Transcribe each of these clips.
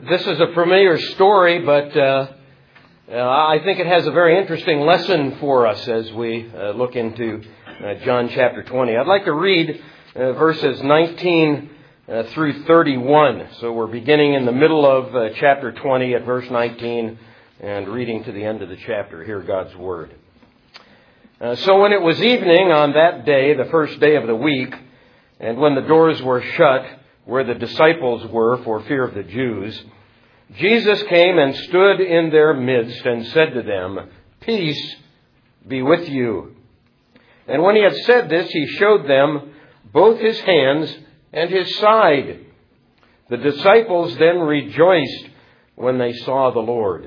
This is a familiar story, but I think it has a very interesting lesson for us as we look into John chapter 20. I'd like to read verses 19 through 31. So we're beginning in the middle of chapter 20 at verse 19 and reading to the end of the chapter. Hear God's Word. So when it was evening on that day, the first day of the week, and when the doors were shut where the disciples were for fear of the Jews, Jesus came and stood in their midst and said to them, "Peace be with you." And when he had said this, he showed them both his hands and his side. The disciples then rejoiced when they saw the Lord.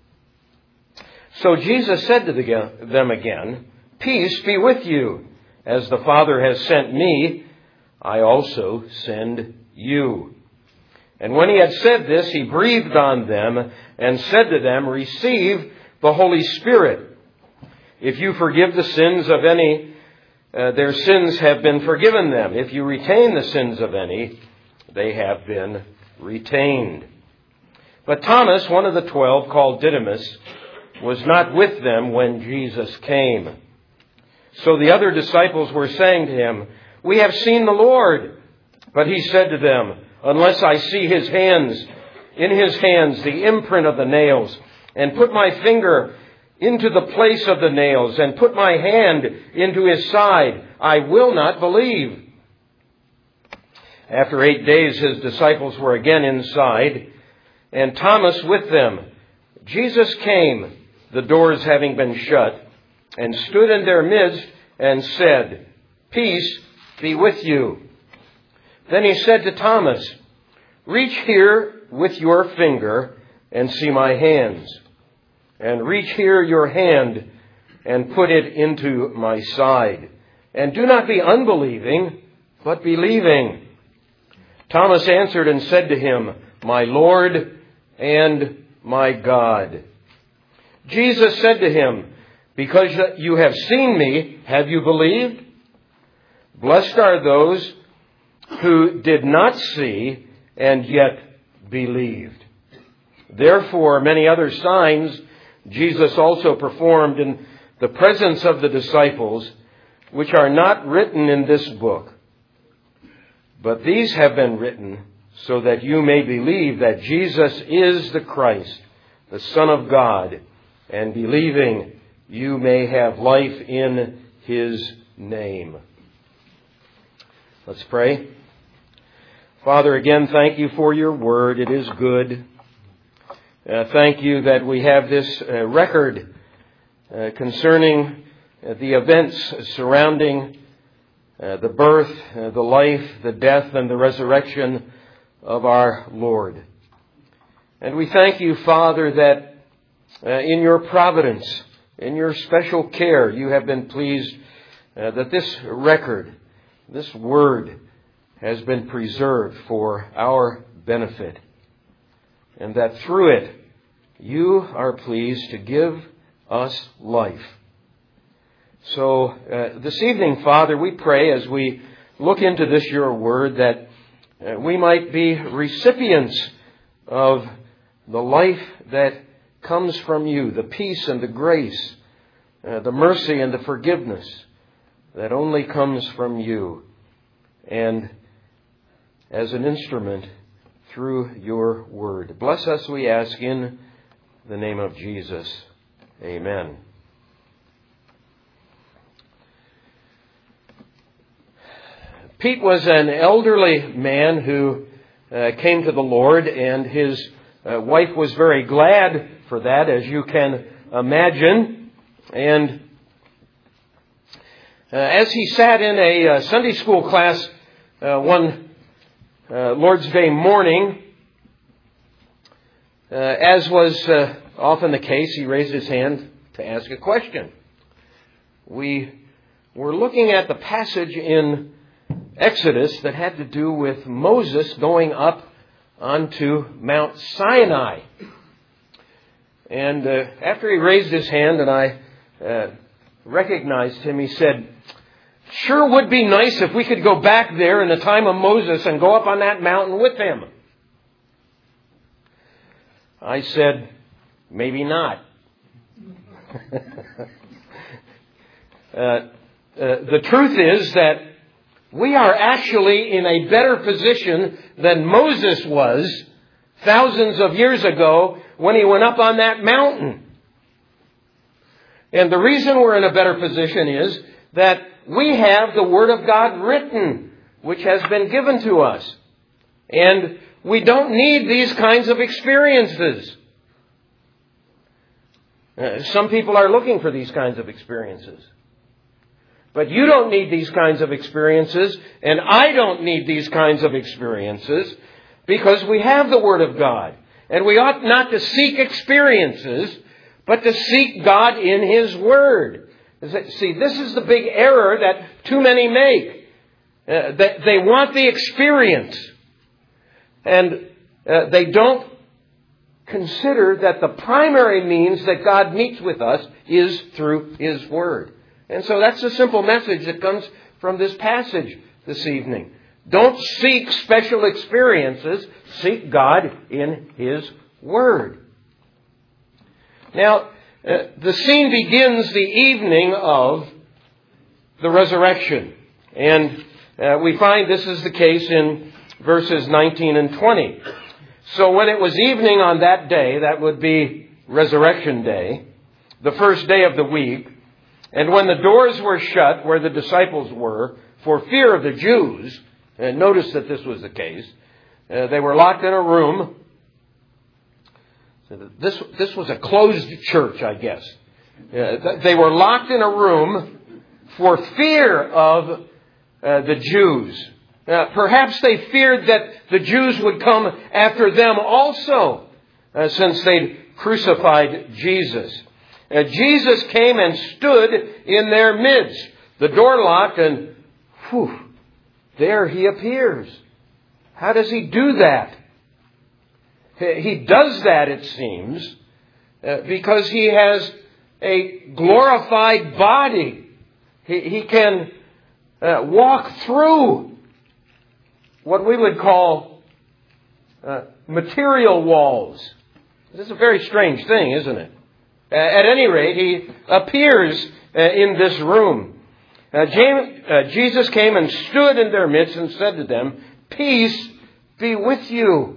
So Jesus said to them again, "Peace be with you. As the Father has sent me, I also send you." And when he had said this, he breathed on them and said to them, "Receive the Holy Spirit. If you forgive the sins of any, their sins have been forgiven them. If you retain the sins of any, they have been retained." But Thomas, one of the 12, called Didymus, was not with them when Jesus came. So the other disciples were saying to him, "We have seen the Lord." But he said to them, "Unless I see in his hands the imprint of the nails, and put my finger into the place of the nails, and put my hand into his side, I will not believe." After 8 days, his disciples were again inside, and Thomas with them. Jesus came, the doors having been shut, and stood in their midst and said, "Peace be with you." Then he said to Thomas, "Reach here with your finger and see my hands, and reach here your hand and put it into my side. And do not be unbelieving, but believing." Thomas answered and said to him, "My Lord and my God." Jesus said to him, "Because you have seen me, have you believed? Blessed are those who did not see and yet believed." Therefore, many other signs Jesus also performed in the presence of the disciples, which are not written in this book. But these have been written so that you may believe that Jesus is the Christ, the Son of God, and believing you may have life in his name. Let's pray. Father, again, thank you for your word. It is good. Thank you that we have this record concerning the events surrounding the birth, the life, the death, and the resurrection of our Lord. And we thank you, Father, that in your providence, in your special care, you have been pleased that this record, this word, has been preserved for our benefit, and that through it you are pleased to give us life. So this evening, Father, we pray as we look into this your word that we might be recipients of the life that comes from you, the peace and the grace, the mercy and the forgiveness that only comes from you, and as an instrument through your word. Bless us, we ask, in the name of Jesus. Amen. Pete was an elderly man who came to the Lord, and his wife was very glad for that, as you can imagine. And as he sat in a Sunday school class one Lord's Day morning, as was often the case, he raised his hand to ask a question. We were looking at the passage in Exodus that had to do with Moses going up onto Mount Sinai. And after he raised his hand and I recognized him, he said, "Sure would be nice if we could go back there in the time of Moses and go up on that mountain with him." I said, maybe not. The truth is that we are actually in a better position than Moses was thousands of years ago when he went up on that mountain. And the reason we're in a better position is that we have the Word of God written, which has been given to us. And we don't need these kinds of experiences. Some people are looking for these kinds of experiences. But you don't need these kinds of experiences, and I don't need these kinds of experiences, because we have the Word of God. And we ought not to seek experiences, but to seek God in His Word. See, this is the big error that too many make. They want the experience. And they don't consider that the primary means that God meets with us is through His Word. And so that's the simple message that comes from this passage this evening. Don't seek special experiences. Seek God in His Word. Now, the scene begins the evening of the resurrection. And we find this is the case in verses 19 and 20. So when it was evening on that day, that would be Resurrection Day, the first day of the week, and when the doors were shut where the disciples were for fear of the Jews, and notice that this was the case, they were locked in a room. This was a closed church, I guess. They were locked in a room for fear of the Jews. Perhaps they feared that the Jews would come after them also, since they'd crucified Jesus. Jesus came and stood in their midst. The door locked and there He appears. How does He do that? He does that, it seems, because He has a glorified body. He can walk through what we would call material walls. This is a very strange thing, isn't it? At any rate, He appears in this room. Jesus came and stood in their midst and said to them, "Peace be with you."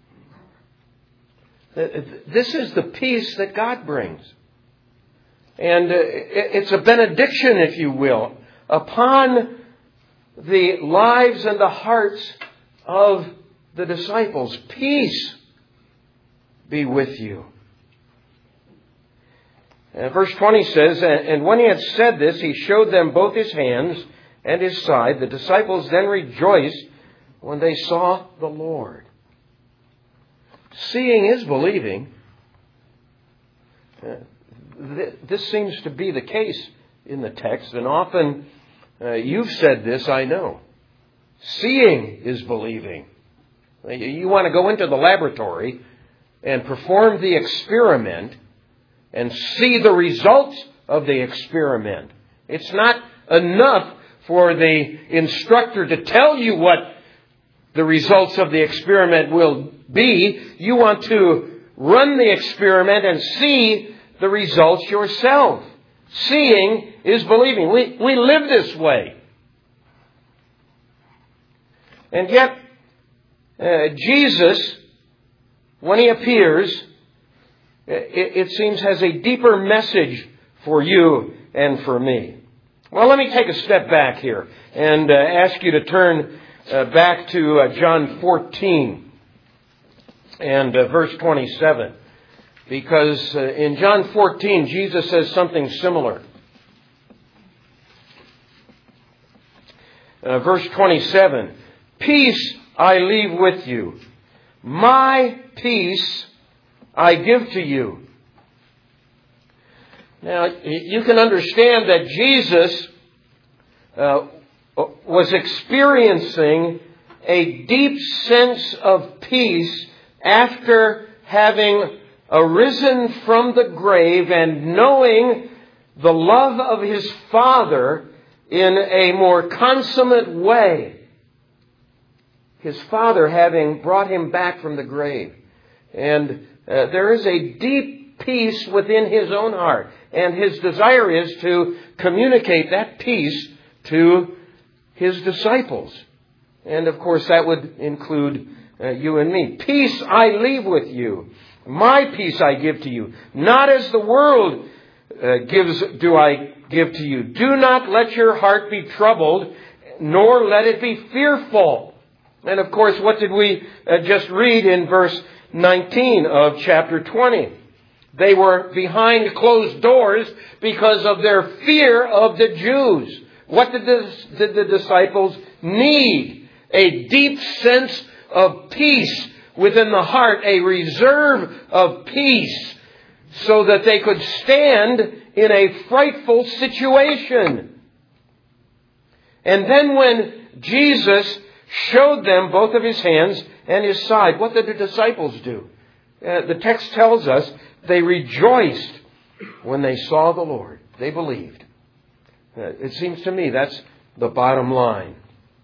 This is the peace that God brings. And it's a benediction, if you will, upon the lives and the hearts of the disciples. Peace be with you. Verse 20 says, "And when He had said this, He showed them both His hands and His side. The disciples then rejoiced when they saw the Lord." Seeing is believing. This seems to be the case in the text, and often you've said this, I know. Seeing is believing. You want to go into the laboratory and perform the experiment and see the results of the experiment. It's not enough for the instructor to tell you what the results of the experiment will be. You want to run the experiment and see the results yourself. Seeing is believing. We live this way. And yet, Jesus, when He appears, it seems has a deeper message for you and for me. Well, let me take a step back here and ask you to turn back to John 14 and verse 27. Because in John 14, Jesus says something similar. Verse 27, "Peace I leave with you. My peace I give to you." Now, you can understand that Jesus was experiencing a deep sense of peace after having arisen from the grave and knowing the love of His Father in a more consummate way. His Father having brought Him back from the grave. And there is a deep peace within his own heart. And his desire is to communicate that peace to his disciples. And of course that would include you and me. Peace I leave with you. My peace I give to you. Not as the world gives do I give to you. Do not let your heart be troubled, nor let it be fearful. And of course, what did we just read in verse 19 of chapter 20? They were behind closed doors because of their fear of the Jews. What did the disciples need? A deep sense of peace within the heart, a reserve of peace, so that they could stand in a frightful situation. And then when Jesus showed them both of his hands and his side, what did the disciples do? The text tells us they rejoiced when they saw the Lord. They believed. It seems to me that's the bottom line.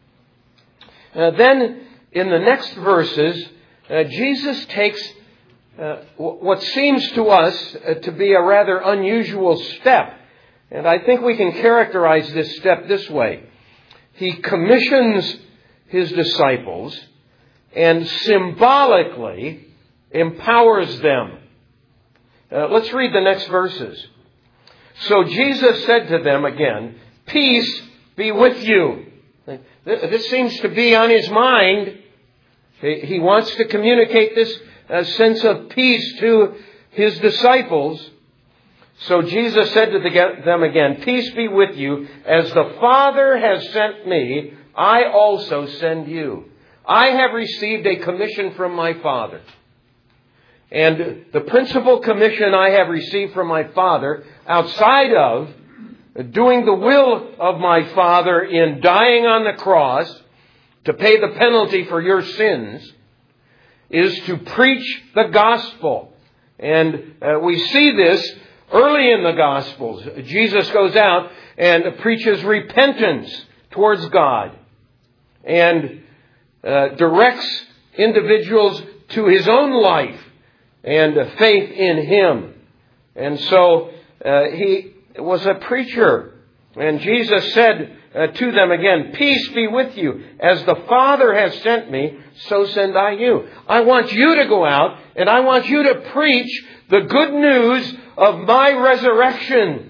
Then in the next verses, Jesus takes what seems to us to be a rather unusual step. And I think we can characterize this step this way. He commissions his disciples and symbolically empowers them. Let's read the next verses. So Jesus said to them again, peace be with you. This seems to be on his mind. He wants to communicate this sense of peace to his disciples. So Jesus said to them again, peace be with you. As the Father has sent me, I also send you. I have received a commission from my Father. And the principal commission I have received from my Father, outside of doing the will of my Father in dying on the cross to pay the penalty for your sins, is to preach the gospel. And we see this early in the Gospels. Jesus goes out and preaches repentance towards God and directs individuals to his own life and faith in him. And so he was a preacher. And Jesus said to them again, peace be with you. As the Father has sent me, so send I you. I want you to go out and I want you to preach the good news of my resurrection.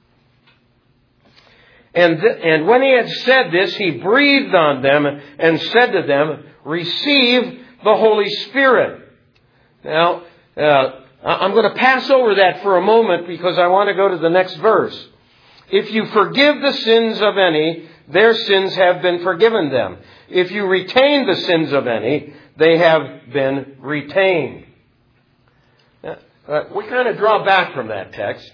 And when he had said this, he breathed on them and said to them, receive the Holy Spirit. Now, I'm going to pass over that for a moment because I want to go to the next verse. If you forgive the sins of any, their sins have been forgiven them. If you retain the sins of any, they have been retained. We kind of draw back from that text.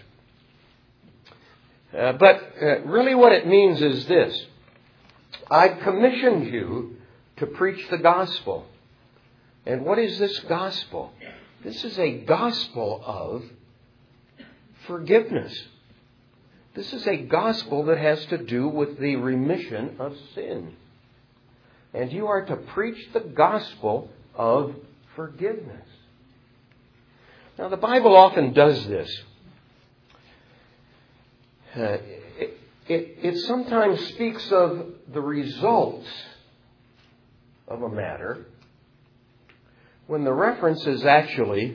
But really what it means is this. I've commissioned you to preach the gospel. And what is this gospel? This is a gospel of forgiveness. This is a gospel that has to do with the remission of sin. And you are to preach the gospel of forgiveness. Now, the Bible often does this. It sometimes speaks of the results of a matter when the reference is actually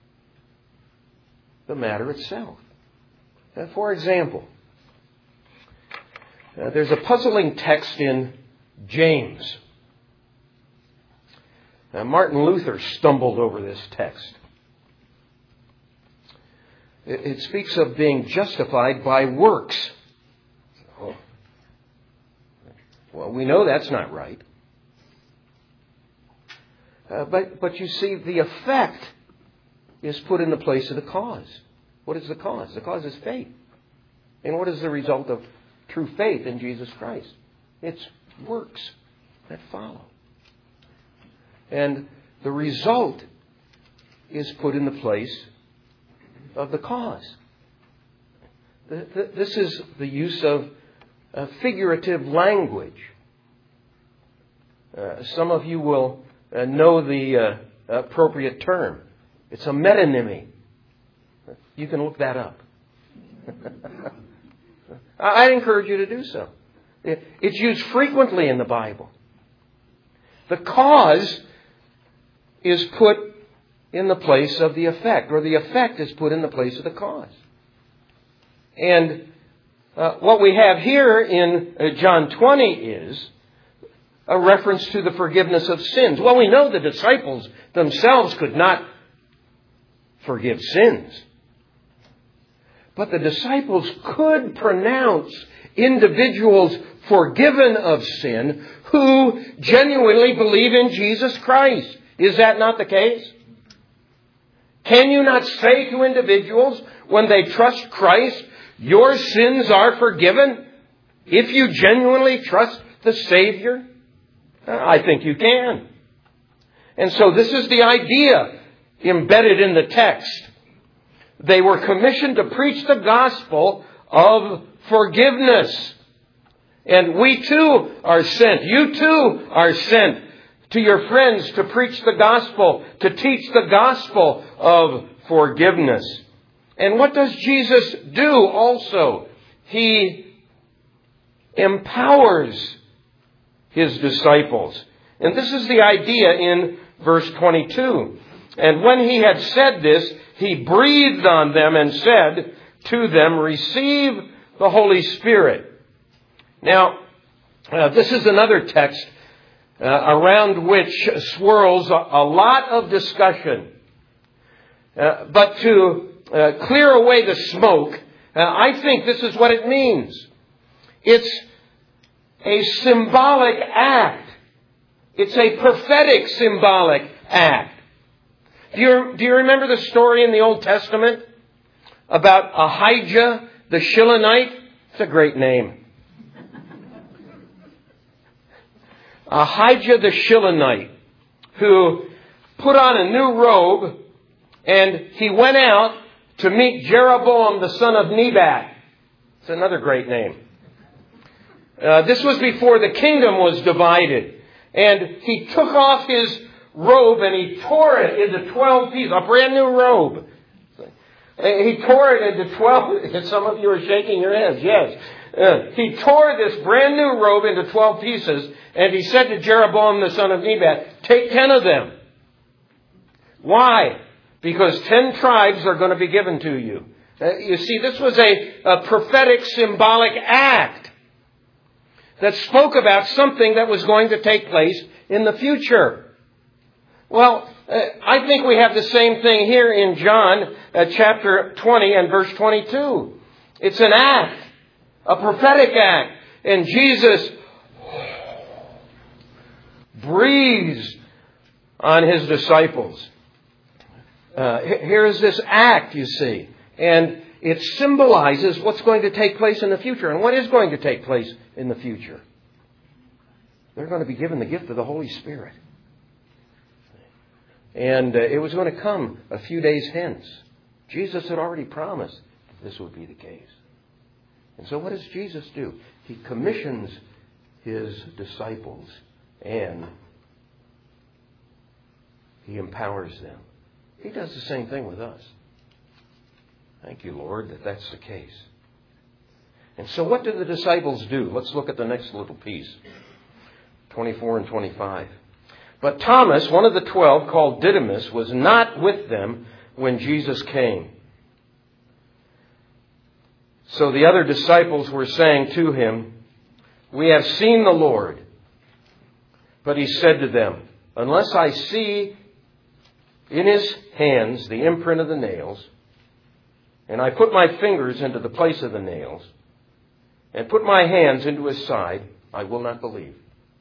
the matter itself. For example, there's a puzzling text in James. Martin Luther stumbled over this text. It speaks of being justified by works. Well, we know that's not right. But you see, the effect is put in the place of the cause. What is the cause? The cause is faith. And what is the result of true faith in Jesus Christ? It's works that follow. And the result is put in the place of the cause. This is the use of figurative language. Some of you will know the appropriate term. It's a metonymy. You can look that up. I'd encourage you to do so. It's used frequently in the Bible. The cause is put in the place of the effect, or the effect is put in the place of the cause. And what we have here in John 20 is a reference to the forgiveness of sins. Well, we know the disciples themselves could not forgive sins. But the disciples could pronounce individuals forgiven of sin who genuinely believe in Jesus Christ. Is that not the case? Can you not say to individuals when they trust Christ, your sins are forgiven? If you genuinely trust the Savior? I think you can. And so this is the idea embedded in the text. They were commissioned to preach the gospel of forgiveness. And we too are sent. You too are sent to your friends to preach the gospel, to teach the gospel of forgiveness. And what does Jesus do also? He empowers His disciples. And this is the idea in verse 22. And when He had said this, He breathed on them and said to them, receive the Holy Spirit. Now, this is another text around which swirls a lot of discussion. But to clear away the smoke, I think this is what it means. It's a symbolic act. It's a prophetic symbolic act. Do you remember the story in the Old Testament about Ahijah the Shilonite? It's a great name. Ahijah the Shilonite, who put on a new robe and he went out to meet Jeroboam the son of Nebat. It's another great name. This was before the kingdom was divided. And he took off his robe and he tore it into 12 pieces. A brand new robe. He tore it into 12. Some of you are shaking your heads. Yes. He tore this brand new robe into 12 pieces. And he said to Jeroboam the son of Nebat, take 10 of them. Why? Because 10 tribes are going to be given to you. You see, this was a prophetic symbolic act that spoke about something that was going to take place in the future. Well, I think we have the same thing here in John chapter 20 and verse 22. It's an act, a prophetic act. And Jesus breathes on His disciples. Here is this act, you see. And it symbolizes what's going to take place in the future. And what is going to take place in the future? They're going to be given the gift of the Holy Spirit. And it was going to come a few days hence. Jesus had already promised that this would be the case. And so what does Jesus do? He commissions His disciples and He empowers them. He does the same thing with us. Thank you, Lord, that that's the case. And so what do the disciples do? Let's look at the next little piece. 24 and 25. But Thomas, one of the 12, called Didymus, was not with them when Jesus came. So the other disciples were saying to him, we have seen the Lord. But he said to them, unless I see in His hands the imprint of the nails, and I put my fingers into the place of the nails, and put my hands into His side, I will not believe.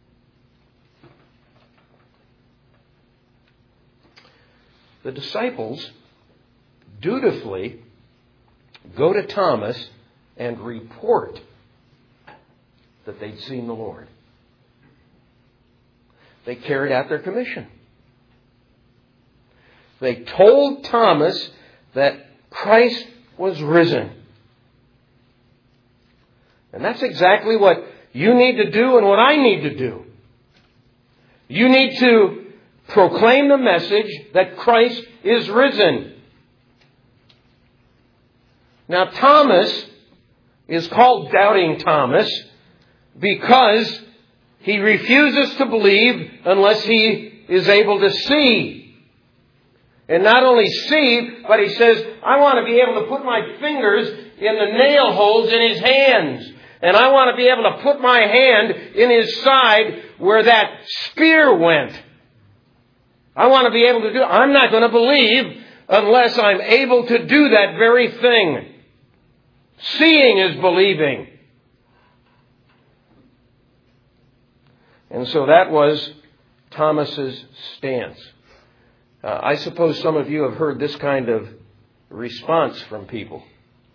The disciples dutifully go to Thomas and report that they'd seen the Lord. They carried out their commission. They told Thomas that Christ was risen. And that's exactly what you need to do and what I need to do. You need to proclaim the message that Christ is risen. Now, Thomas is called Doubting Thomas because he refuses to believe unless he is able to see. And not only see, but he says, I want to be able to put my fingers in the nail holes in his hands. And I want to be able to put my hand in his side where that spear went. I want to be able to do it. I'm not going to believe unless I'm able to do that very thing. Seeing is believing. And so that was Thomas's stance. I suppose some of you have heard this kind of response from people.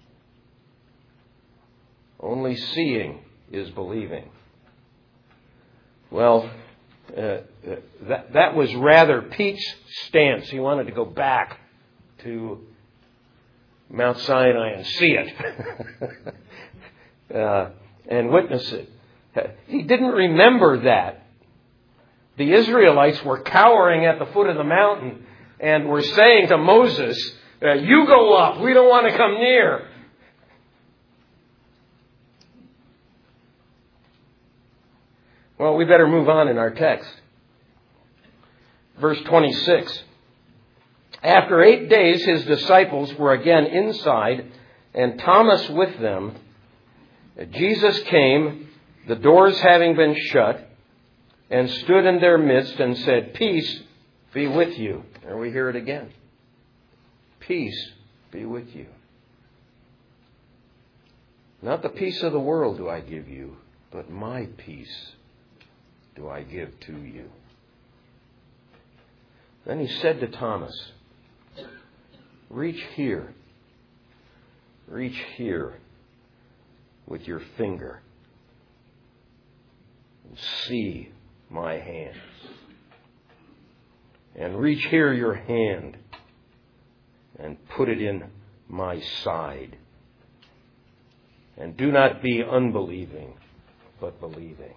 Only seeing is believing. Well, that was rather Pete's stance. He wanted to go back to Mount Sinai and see it and witness it. He didn't remember that. The Israelites were cowering at the foot of the mountain and were saying to Moses, you go up, we don't want to come near. Well, we better move on in our text. Verse 26. After 8 days, his disciples were again inside, and Thomas with them. Jesus came, the doors having been shut, and stood in their midst and said, Peace be with you. There we hear it again. Peace be with you. Not the peace of the world do I give you, but my peace do I give to you. Then he said to Thomas, reach here with your finger and see my hands. And reach here your hand and put it in my side. And do not be unbelieving, but believing.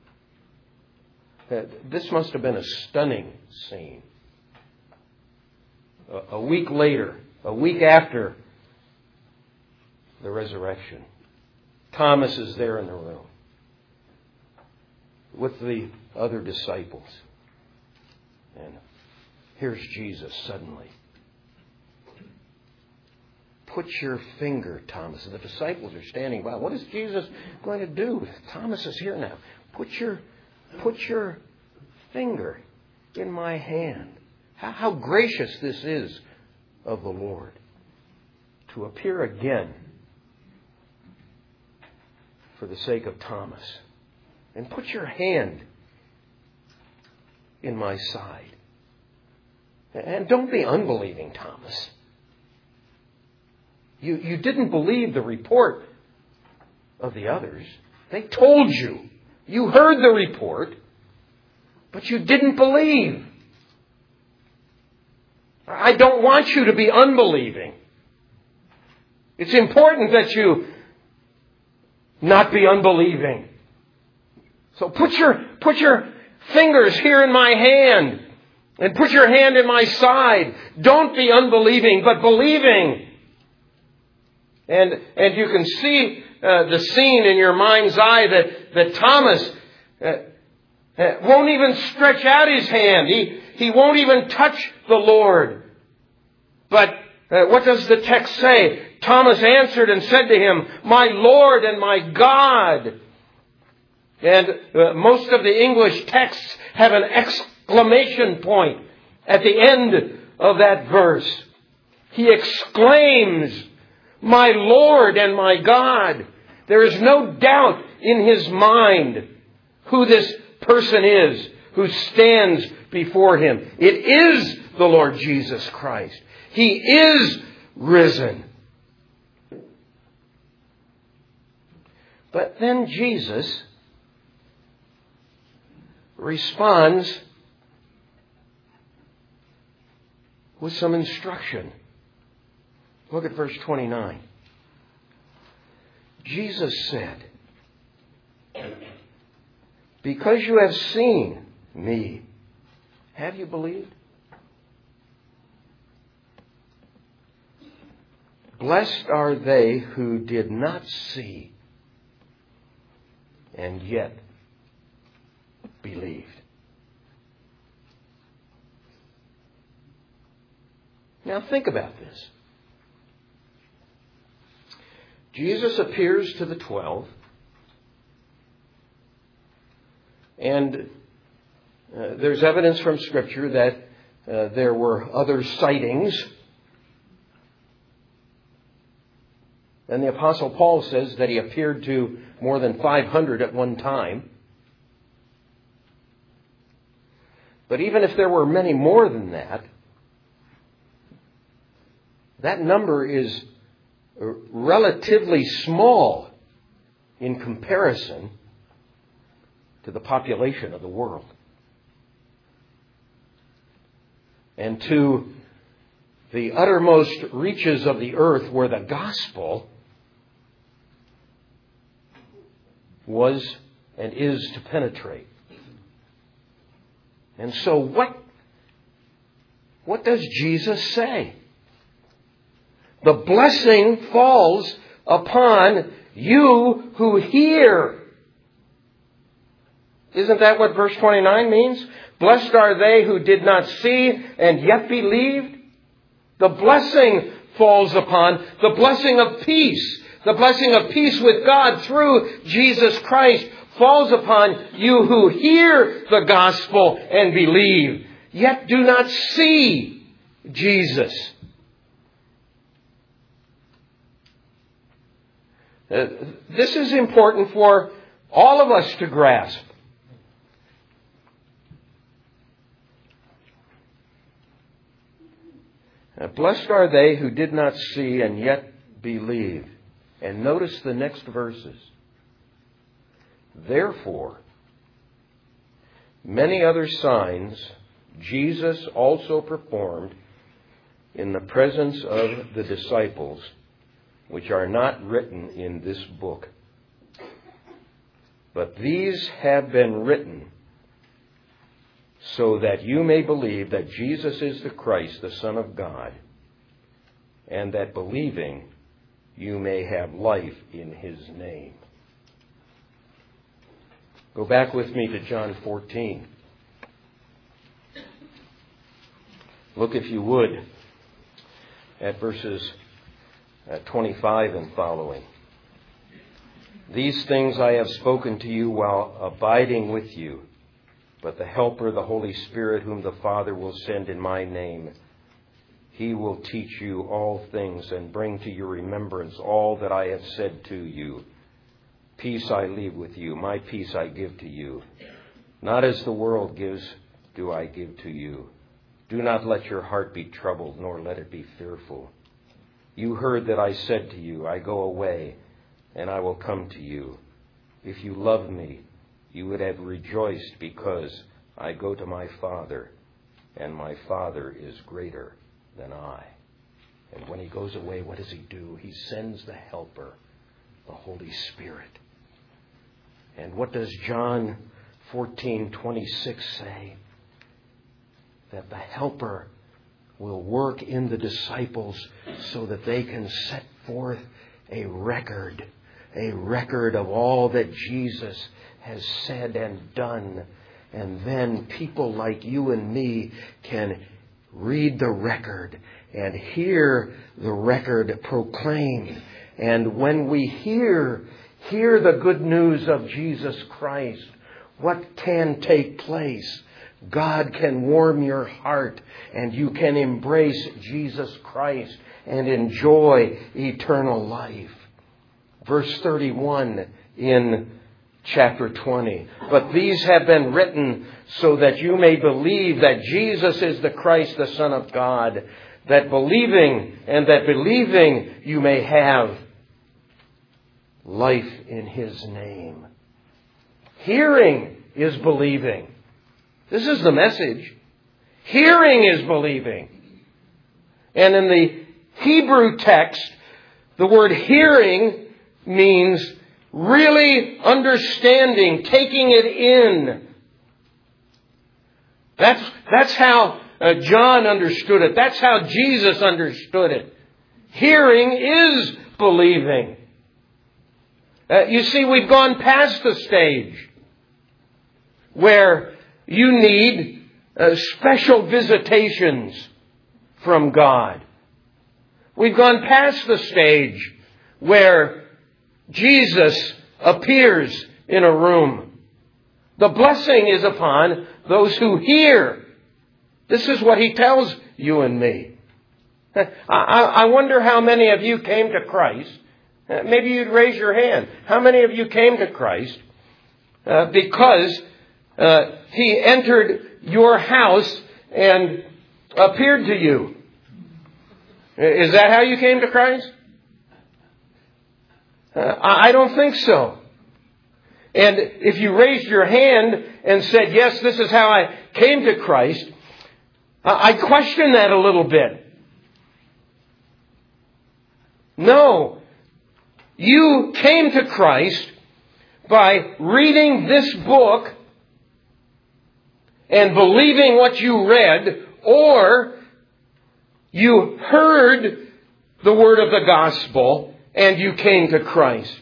This must have been a stunning scene. A week later, a week after the resurrection, Thomas is there in the room with the other disciples. And here's Jesus suddenly. Put your finger, Thomas. And the disciples are standing by. What is Jesus going to do? Thomas is here now. Put your finger in my hand. How gracious this is of the Lord to appear again for the sake of Thomas. And put your hand in my side. And don't be unbelieving, Thomas. You didn't believe the report of the others. They told you. You heard the report, but you didn't believe. I don't want you to be unbelieving. It's important that you not be unbelieving. So put your fingers here in my hand and put your hand in my side. Don't be unbelieving, but believing. And you can see the scene in your mind's eye that Thomas won't even stretch out his hand. He won't even touch the Lord. But what does the text say? Thomas answered and said to him, my Lord and my God. And most of the English texts have an exclamation point at the end of that verse. He exclaims, my Lord and my God. There is no doubt in his mind who this person is who stands before him. It is the Lord Jesus Christ. He is risen. But then Jesus responds with some instruction. Look at verse 29. Jesus said, because you have seen me, Have you believed? Blessed are they who did not see and yet believed. Now think about this. Jesus appears to the 12, and there's evidence from Scripture that there were other sightings. And the Apostle Paul says that he appeared to more than 500 at one time. But even if there were many more than that, that number is relatively small in comparison to the population of the world. And to the uttermost reaches of the earth where the gospel was and is to penetrate. And so what does Jesus say? The blessing falls upon you who hear. Isn't that what verse 29 means? Blessed are they who did not see and yet believed. The blessing falls upon the blessing of peace. The blessing of peace with God through Jesus Christ falls upon you who hear the gospel and believe, yet do not see Jesus. This is important for all of us to grasp. Blessed are they who did not see and yet believed. And notice the next verses. Therefore, many other signs Jesus also performed in the presence of the disciples, which are not written in this book. But these have been written so that you may believe that Jesus is the Christ, the Son of God, and that believing you may have life in His name. Go back with me to John 14. Look, if you would, at verses 25 and following. These things I have spoken to you while abiding with you, but the Helper, the Holy Spirit, whom the Father will send in my name, He will teach you all things and bring to your remembrance all that I have said to you. Peace I leave with you, my peace I give to you. Not as the world gives, do I give to you. Do not let your heart be troubled, nor let it be fearful. You heard that I said to you, I go away, and I will come to you. If you loved me, you would have rejoiced because I go to my Father, and my Father is greater than I. And when He goes away, what does He do? He sends the Helper, the Holy Spirit. And what does John 14:26 say? That the Helper will work in the disciples so that they can set forth a record of all that Jesus has said and done. And then people like you and me can read the record and hear the record proclaimed. And when we hear the good news of Jesus Christ, what can take place? God can warm your heart and you can embrace Jesus Christ and enjoy eternal life. Verse 31 in chapter 20. But these have been written so that you may believe that Jesus is the Christ, the Son of God, that believing you may have life in His name. Hearing is believing. This is the message. Hearing is believing. And in the Hebrew text, the word hearing means really understanding, taking it in. That's how John understood it. That's how Jesus understood it. Hearing is believing. You see, we've gone past the stage where you need special visitations from God. We've gone past the stage where Jesus appears in a room. The blessing is upon those who hear. This is what He tells you and me. I wonder how many of you came to Christ. Maybe you'd raise your hand. How many of you came to Christ because He entered your house and appeared to you? Is that how you came to Christ? I don't think so. And if you raised your hand and said, yes, this is how I came to Christ, I question that a little bit. No. You came to Christ by reading this book and believing what you read, or you heard the word of the gospel and you came to Christ.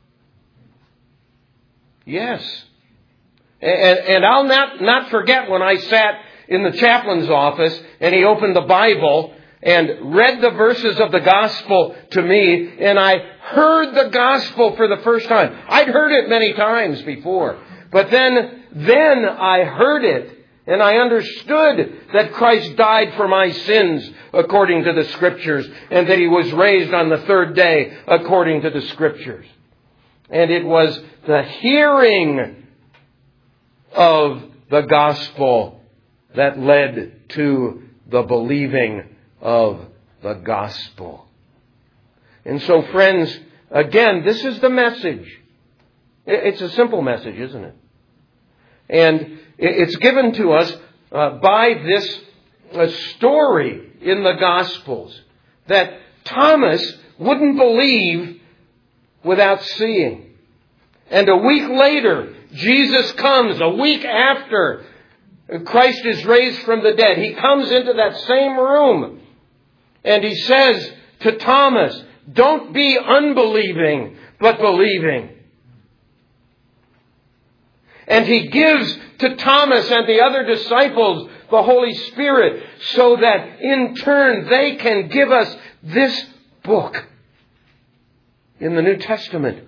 Yes. And I'll not forget when I sat in the chaplain's office and he opened the Bible and read the verses of the gospel to me, and I heard the gospel for the first time. I'd heard it many times before, but then I heard it, and I understood that Christ died for my sins according to the Scriptures, and that He was raised on the third day according to the Scriptures. And it was the hearing of the gospel that led to the believing of the gospel. And so, friends, again, this is the message. It's a simple message, isn't it? And it's given to us by this story in the Gospels that Thomas wouldn't believe without seeing. And a week later, Jesus comes, a week after Christ is raised from the dead. He comes into that same room and He says to Thomas, don't be unbelieving, but believing. And He gives to Thomas and the other disciples the Holy Spirit so that in turn they can give us this book in the New Testament.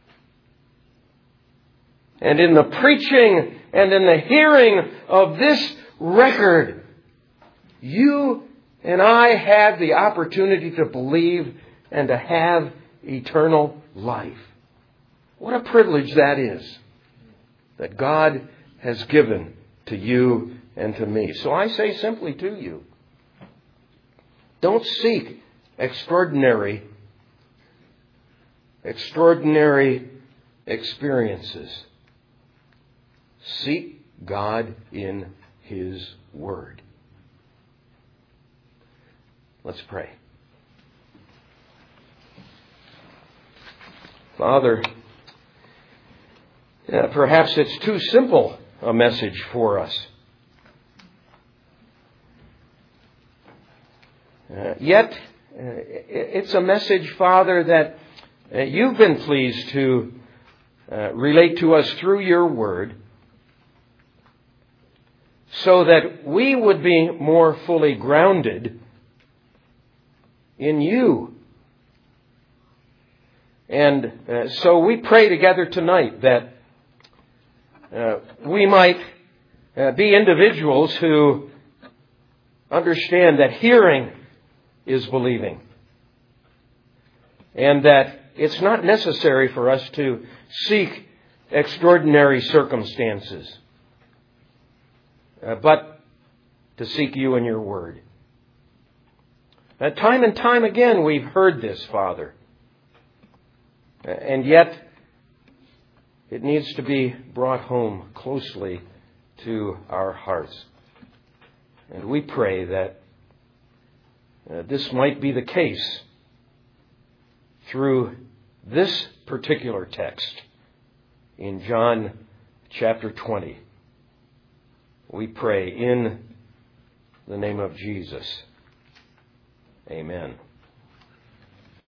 And in the preaching and in the hearing of this record, you and I have the opportunity to believe and to have eternal life. What a privilege that is, that God has given to you and to me. So I say simply to you, don't seek extraordinary experiences. Seek God in His Word. Let's pray. Father, perhaps it's too simple a message for us. Yet, it's a message, Father, that You've been pleased to relate to us through Your Word, so that we would be more fully grounded in You. And so we pray together tonight that we might be individuals who understand that hearing is believing, and that it's not necessary for us to seek extraordinary circumstances, but to seek You in Your Word. Time and time again we've heard this, Father. And yet it needs to be brought home closely to our hearts. And we pray that this might be the case through this particular text in John chapter 20. We pray in the name of Jesus. Amen.